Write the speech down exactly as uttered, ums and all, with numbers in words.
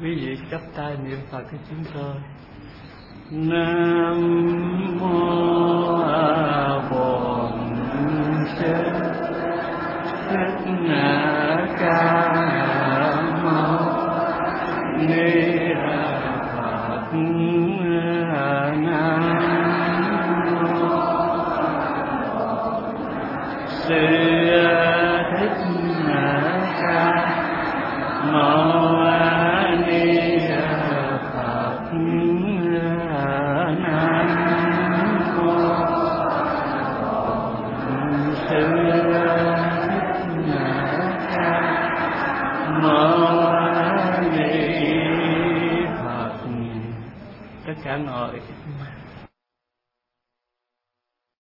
Quý vị chắp tay niệm Phật cho chúng tôi. Nam mô Bổn Sư Thích Ca Mâu Ni Phật. Nam mô Sư Thích Ca Mâu Ni Phật. Nam mô Sư Thích Ca Mâu Ni Phật. Tất cả ngồi.